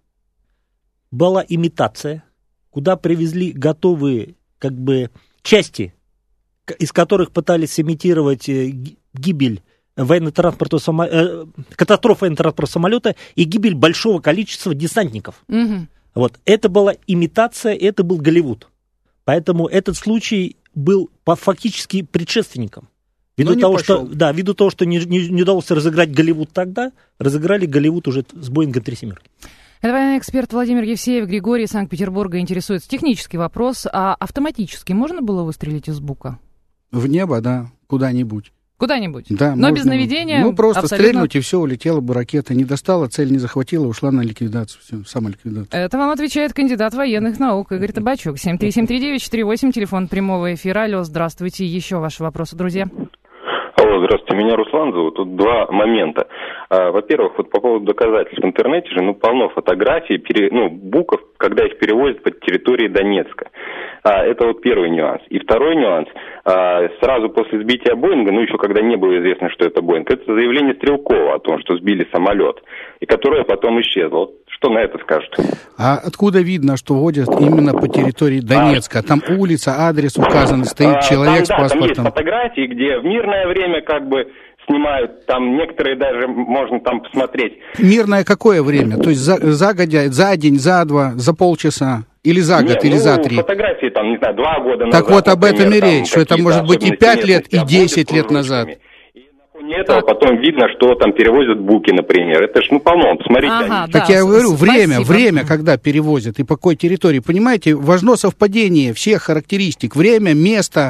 Была имитация, куда привезли готовые как бы части, из которых пытались имитировать гибель военно-транспортного самолета, катастрофу военно-транспортного самолета и гибель большого количества десантников. Угу. Вот. Это была имитация, это был Голливуд. Поэтому этот случай был по, фактически предшественником. Ввиду того, что, да, ввиду того, что не, не, не удалось разыграть Голливуд тогда, разыграли Голливуд уже с Боингом три семерки. Это военный эксперт Владимир Евсеев, Григорий, Санкт-Петербурга, интересуется. Технический вопрос. А автоматически можно было выстрелить из бука? В небо, да, куда-нибудь. Куда-нибудь. Да, но можно, без наведения. Ну, просто абсолютно... стрельнуть, и все, улетела бы ракета. Не достала, цель не захватила, ушла на ликвидацию. Все, самоликвидацию. Это вам отвечает кандидат военных наук Игорь Табачук. семь три семь три девять четыре восемь, телефон прямого эфира. Алло, здравствуйте. Еще ваши вопросы, друзья. Алло, здравствуйте. Меня Руслан зовут. Тут два момента. А, во-первых, вот по поводу доказательств. В интернете же ну, полно фотографий, пере, ну, буков, когда их перевозят по территории Донецка. А, это вот первый нюанс. И второй нюанс. А, сразу после сбития Боинга, ну еще когда не было известно, что это Боинг, это заявление Стрелкова о том, что сбили самолет, и которое потом исчезло. Вот что на это скажут? А откуда видно, что водят именно по территории Донецка? Там улица, адрес указан, стоит а, человек там, да, с паспортом. Там есть фотографии, где в мирное время как бы снимают, там некоторые даже можно там посмотреть. Мирное какое время? То есть за, загодя, за день, за два, за полчаса? Или за год, Нет, или ну, за три? Фотографии там, не знаю, два года так назад. Так вот об этом и речь, что это может быть и пять лет, и десять лет назад. И на фоне этого так. потом видно, что там перевозят буки, например. Это ж, ну, полно, посмотрите. Ага, они. Так да, я говорю, спасибо. время, время, когда перевозят и по какой территории. Понимаете, важно совпадение всех характеристик. Время, место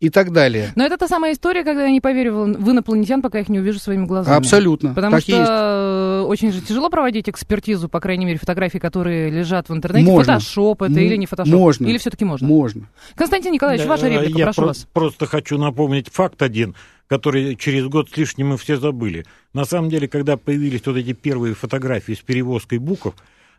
и так далее. Но это та самая история, когда я не поверю в инопланетян, пока их не увижу своими глазами. Абсолютно. Потому так что есть. Очень же тяжело проводить экспертизу, по крайней мере, фотографий, которые лежат в интернете. Можно. Фотошоп это или не фотошоп? Можно. Или все-таки можно? Можно. Константин Николаевич, Да, ваша реплика, я прошу про- вас. просто хочу напомнить факт один, который через год с лишним мы все забыли. На самом деле, когда появились вот эти первые фотографии с перевозкой букв,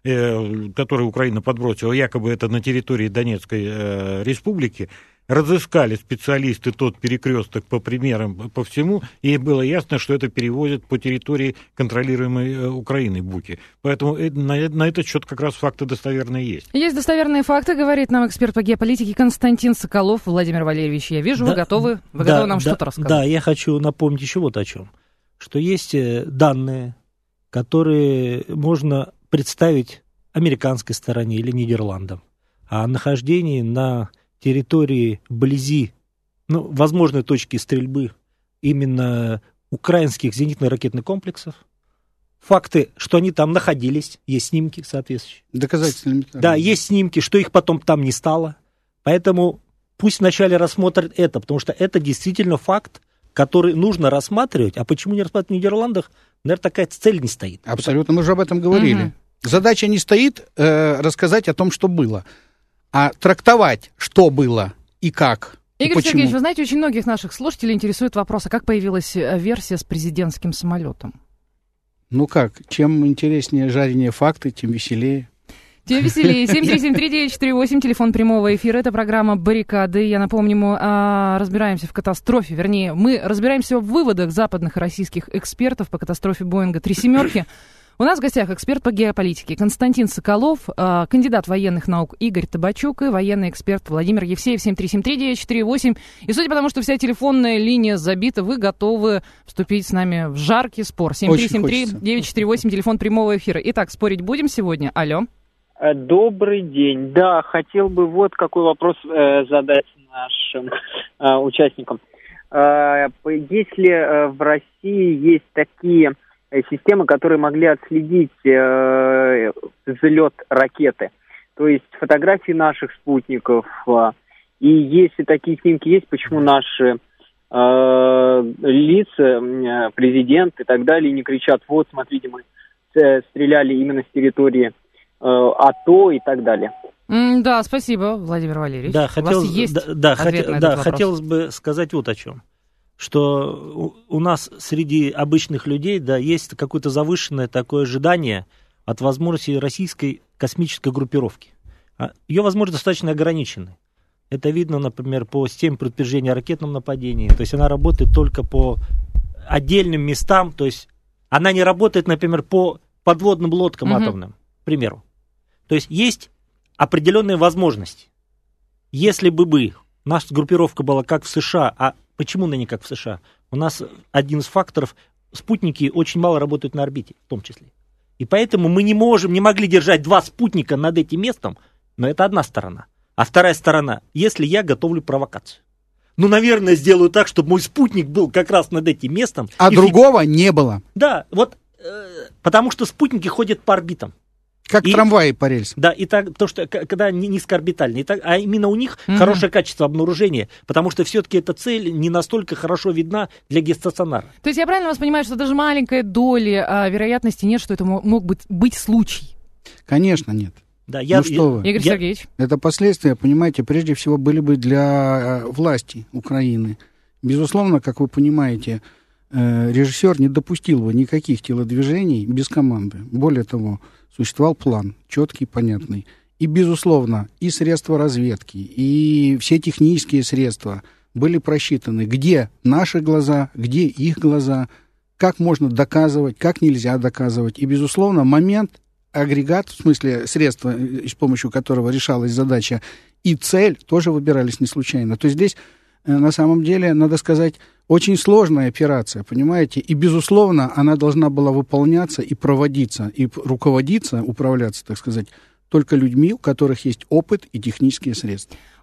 э, которые Украина подбросила, якобы это на территории Донецкой э, республики, разыскали специалисты тот перекресток по примерам, по всему, и было ясно, что это перевозят по территории контролируемой э, Украиной буки. Поэтому э, на, на этот счет как раз факты достоверные есть. Есть достоверные факты, говорит нам эксперт по геополитике Константин Соколов. Владимир Валерьевич, я вижу, Да, вы готовы, вы да, готовы нам да, что-то рассказать. Да, я хочу напомнить еще вот о чем. Что есть данные, которые можно представить американской стороне или Нидерландам о нахождении на территории вблизи, ну, возможной точки стрельбы именно украинских зенитно-ракетных комплексов. Факты, что они там находились, есть снимки соответствующие. Доказательства элементарные. Да, есть снимки, что их потом там не стало. Поэтому пусть вначале рассмотрят это, потому что это действительно факт, который нужно рассматривать. А почему не рассматривать в Нидерландах? Наверное, такая цель не стоит. Абсолютно, мы же об этом говорили. Угу. Задача не стоит э, рассказать о том, что было, а трактовать, что было и как. Игорь и Сергеевич, вы знаете, очень многих наших слушателей интересует вопрос, а как появилась версия с президентским самолетом? Ну как, чем интереснее жарение факты, тем веселее. Тем веселее. семь три семь три девять четыре восемь, телефон прямого эфира. Это программа «Баррикады». Я напомню, мы а, разбираемся в катастрофе. Вернее, мы разбираемся в выводах западных и российских экспертов по катастрофе Боинга три семерки. У нас в гостях эксперт по геополитике Константин Соколов, а, кандидат военных наук Игорь Табачук и военный эксперт Владимир Евсеев. семь три семь три девять четыре восемь. И судя по тому, что вся телефонная линия забита, вы готовы вступить с нами в жаркий спор. семь три семь три девять четыре восемь, телефон прямого эфира. Итак, спорить будем сегодня. Алло. Добрый день. Да, хотел бы вот какой вопрос э, задать нашим э, участникам. Э, если э, в России есть такие э, системы, которые могли отследить э, взлет ракеты, то есть фотографии наших спутников, э, и если такие снимки есть, почему наши э, лица, э, президент и так далее не кричат: вот, смотрите, мы э, стреляли именно с территории АТО и так далее. Mm, да, спасибо, Владимир Валерьевич. Да, хотел, у вас есть да, да, ответ хот, на да этот вопрос? Хотелось бы сказать вот о чем. Что у, у нас среди обычных людей, да, есть какое-то завышенное такое ожидание от возможности российской космической группировки. Ее возможности достаточно ограничены. Это видно, например, по системе предупреждения о ракетном нападении. То есть она работает только по отдельным местам. То есть она не работает, например, по подводным лодкам mm-hmm. атомным, к примеру. То есть есть определенные возможности. Если бы бы наша группировка была как в США, а почему она не как в США? У нас один из факторов, спутники очень мало работают на орбите, в том числе. И поэтому мы не можем, не могли держать два спутника над этим местом, но это одна сторона. А вторая сторона, если я готовлю провокацию. Ну, наверное, сделаю так, чтобы мой спутник был как раз над этим местом. А другого фи... не было. Да, вот, э, потому что спутники ходят по орбитам. Как и, трамваи по рельсам. Да, и так, то, что когда низкоорбитальные, и так, а именно у них mm-hmm. хорошее качество обнаружения, потому что все-таки эта цель не настолько хорошо видна для геостационара. То есть я правильно вас понимаю, что даже маленькая доля а, вероятности нет, что это мог, мог быть, быть случай? Конечно, нет. Да, я, ну что вы? Игорь я, Сергеевич. Это последствия, понимаете, прежде всего были бы для власти Украины. Безусловно, как вы понимаете, режиссер не допустил бы никаких телодвижений без команды. Более того, существовал план, четкий, понятный. И, безусловно, и средства разведки, и все технические средства были просчитаны. Где наши глаза, где их глаза, как можно доказывать, как нельзя доказывать. И, безусловно, момент, агрегат, в смысле средства, с помощью которого решалась задача, и цель тоже выбирались не случайно. То есть здесь, на самом деле, надо сказать, очень сложная операция, понимаете? И, безусловно, она должна была выполняться и проводиться, и руководиться, управляться, так сказать, только людьми, у которых есть опыт и технические средства.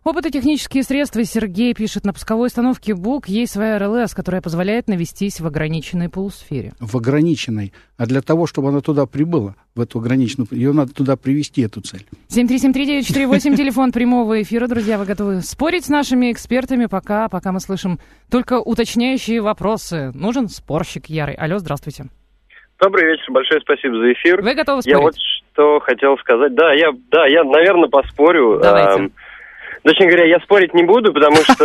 Опыт и технические средства. Сергей пишет, на пусковой установке БУК есть своя эр эл эс, которая позволяет навестись в ограниченной полусфере. В ограниченной. А для того, чтобы она туда прибыла, в эту ограниченную, ее надо туда привести, эту цель. семь три семь три девять четыре восемь, телефон прямого эфира. Друзья, вы готовы спорить с нашими экспертами, пока, пока мы слышим только уточняющие вопросы. Нужен спорщик ярый. Алло, здравствуйте. Добрый вечер, большое спасибо за эфир. Вы готовы спорить? Я вот что хотел сказать. Да, я, да, я, наверное, поспорю. Давайте. Точнее говоря, я спорить не буду, потому что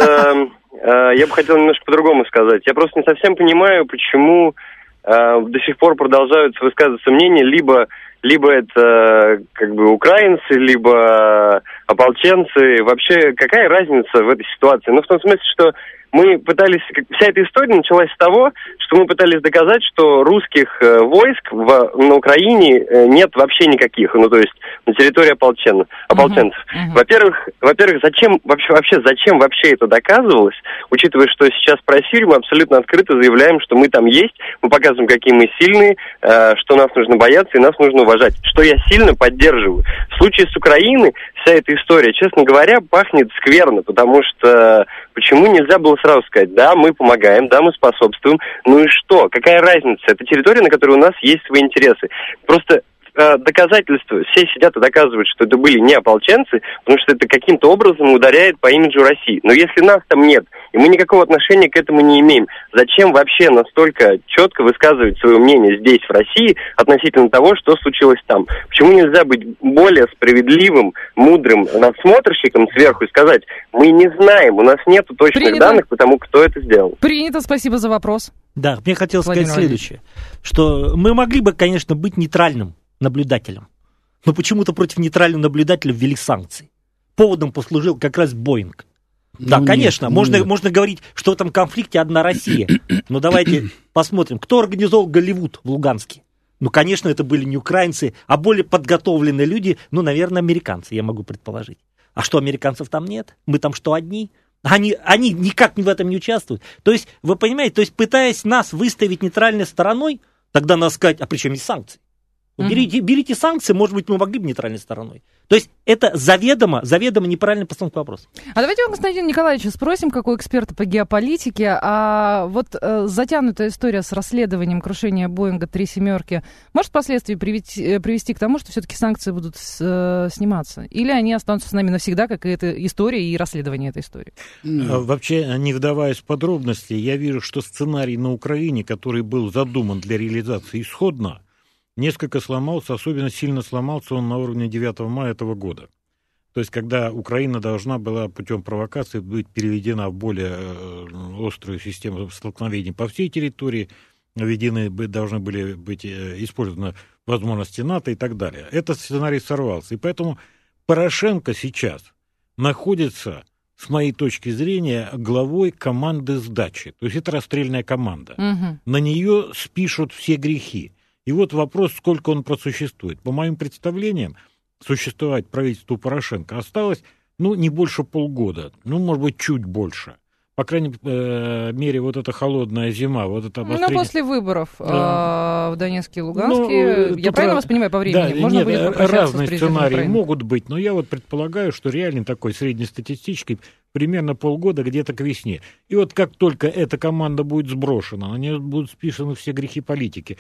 э, я бы хотел немножко по-другому сказать. Я просто не совсем понимаю, почему э, до сих пор продолжаются высказываться мнения, либо, либо это как бы украинцы, либо ополченцы. Вообще, какая разница в этой ситуации? Ну, в том смысле, что мы пытались... Вся эта история началась с того, что мы пытались доказать, что русских э, войск в, на Украине э, нет вообще никаких, ну, то есть на территории ополчен, ополченцев. Uh-huh. Uh-huh. Во-первых, во-первых, зачем вообще, вообще, зачем вообще это доказывалось, учитывая, что сейчас про Сирию мы абсолютно открыто заявляем, что мы там есть, мы показываем, какие мы сильные, э, что нас нужно бояться и нас нужно уважать, что я сильно поддерживаю. В случае с Украиной вся эта история, честно говоря, пахнет скверно, потому что почему нельзя было сразу сказать, да, мы помогаем, да, мы способствуем, ну и что? Какая разница? Это территория, на которой у нас есть свои интересы. Просто э, доказательства, все сидят и доказывают, что это были не ополченцы, потому что это каким-то образом ударяет по имиджу России. Но если нас там нет, и мы никакого отношения к этому не имеем, зачем вообще настолько четко высказывать свое мнение здесь, в России, относительно того, что случилось там? Почему нельзя быть более справедливым, мудрым надсмотрщиком сверху и сказать, мы не знаем, у нас нет точных Принято. данных, потому кто это сделал? Принято, спасибо за вопрос. Да, мне хотелось Владимир сказать следующее, что мы могли бы, конечно, быть нейтральным наблюдателем, но почему-то против нейтрального наблюдателя ввели санкции. Поводом послужил как раз Боинг. Да, ну, конечно, нет, можно, нет. можно говорить, что в этом конфликте одна Россия. Но давайте посмотрим, кто организовал Голливуд в Луганске. Ну, конечно, это были не украинцы, а более подготовленные люди, ну, наверное, американцы, я могу предположить. А что, американцев там нет? Мы там что, одни? Они, они никак в этом не участвуют. То есть, вы понимаете, то есть, пытаясь нас выставить нейтральной стороной, тогда надо сказать, а при чем есть санкции? Uh-huh. Берите, берите санкции, может быть, мы могли бы нейтральной стороной. То есть это заведомо, заведомо неправильная постановка вопроса. А давайте у Константина Николаевича спросим, как у эксперта по геополитике, а вот э, затянутая история с расследованием крушения Боинга три семерки может впоследствии привести, привести к тому, что все-таки санкции будут с, э, сниматься? Или они останутся с нами навсегда, как и эта история и расследование этой истории? Mm. Вообще, не вдаваясь в подробности, я вижу, что сценарий на Украине, который был задуман для реализации исходно, несколько сломался, особенно сильно сломался он на уровне девятого мая этого года. То есть, когда Украина должна была путем провокации быть переведена в более острую систему столкновений по всей территории, введены должны были быть использованы возможности НАТО и так далее. Этот сценарий сорвался. И поэтому Порошенко сейчас находится, с моей точки зрения, главой команды сдачи. То есть, это расстрельная команда. Угу. На нее спишут все грехи. И вот вопрос, сколько он просуществует. По моим представлениям, существовать правительству Порошенко осталось, ну, не больше полгода, ну, может быть, чуть больше. По крайней мере, вот эта холодная зима, вот это обострение... Ну, после выборов да. в Донецке и Луганске, ну, я правильно раз... вас понимаю по времени? Да, Можно нет, будет разные сценарии могут быть, но я вот предполагаю, что реально такой среднестатистический примерно полгода где-то к весне. И вот как только эта команда будет сброшена, на нее будут списаны все грехи политики,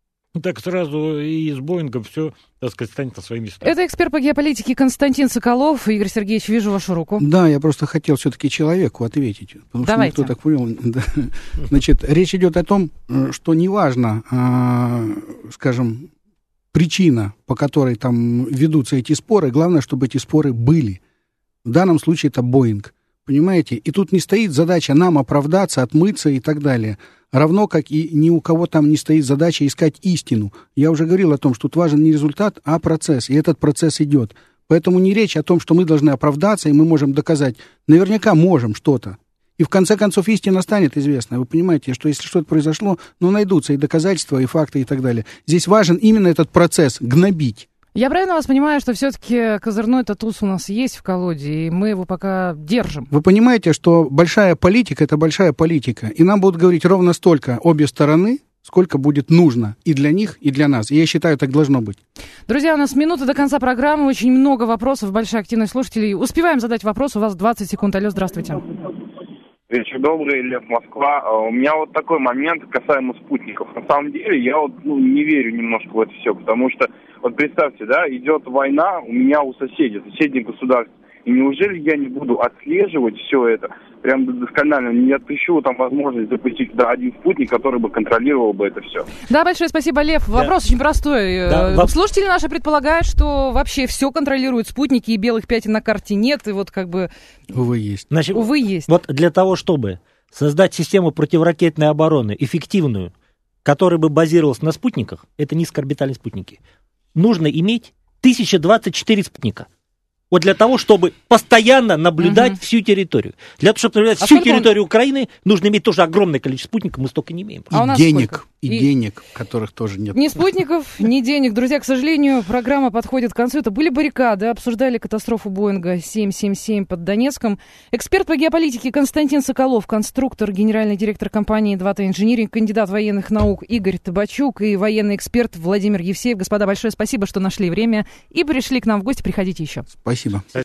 так сразу и с Боингом все, так сказать, станет на свои места. Это эксперт по геополитике Константин Соколов. Игорь Сергеевич, вижу вашу руку. Да, я просто хотел все-таки человеку ответить. Потому Давайте. Что никто так понял. Значит, речь идет о том, что неважно, скажем, причина, по которой там ведутся эти споры, главное, чтобы эти споры были. В данном случае это Боинг. Понимаете? И тут не стоит задача нам оправдаться, отмыться и так далее. Равно как и ни у кого там не стоит задача искать истину. Я уже говорил о том, что тут важен не результат, а процесс. И этот процесс идет. Поэтому не речь о том, что мы должны оправдаться, и мы можем доказать. Наверняка можем что-то. И в конце концов истина станет известна. Вы понимаете, что если что-то произошло, ну, найдутся и доказательства, и факты, и так далее. Здесь важен именно этот процесс, гнобить. Я правильно вас понимаю, что все-таки козырной туз у нас есть в колоде, и мы его пока держим? Вы понимаете, что большая политика – это большая политика, и нам будут говорить ровно столько обе стороны, сколько будет нужно и для них, и для нас. И я считаю, так должно быть. Друзья, у нас минута до конца программы, очень много вопросов, большая активность слушателей. Успеваем задать вопрос, у вас двадцать секунд. Алло, здравствуйте. Вечер добрый, Лев, Москва. У меня вот такой момент касаемо спутников. На самом деле я вот ну, не верю немножко в это все, потому что, вот представьте, да, идет война у меня у соседей, соседних государств. И неужели я не буду отслеживать все это прям досконально, не отыщу там возможность запустить да, один спутник, который бы контролировал бы это все. Да, большое спасибо, Лев. Да. Вопрос очень простой. Да, Слушатели наши предполагают, что вообще все контролируют спутники, и белых пятен на карте нет, и вот как бы... Увы, есть. Значит, Увы, есть. Вот для того, чтобы создать систему противоракетной обороны эффективную, которая бы базировалась на спутниках, это низкоорбитальные спутники, нужно иметь тысяча двадцать четыре спутника. Вот для того, чтобы постоянно наблюдать угу. всю территорию. Для того, чтобы наблюдать а всю территорию он... Украины, нужно иметь тоже огромное количество спутников, мы столько не имеем. А и денег, и, и денег, которых тоже нет. Ни спутников, ни денег. Друзья, к сожалению, программа подходит к концу. Это были баррикады, обсуждали катастрофу Боинга семь семь семь под Донецком. Эксперт по геополитике Константин Соколов, конструктор, генеральный директор компании два тэ Engineering, кандидат военных наук Игорь Табачук и военный эксперт Владимир Евсеев. Господа, большое спасибо, что нашли время и пришли к нам в гости. Приходите еще. Спасибо.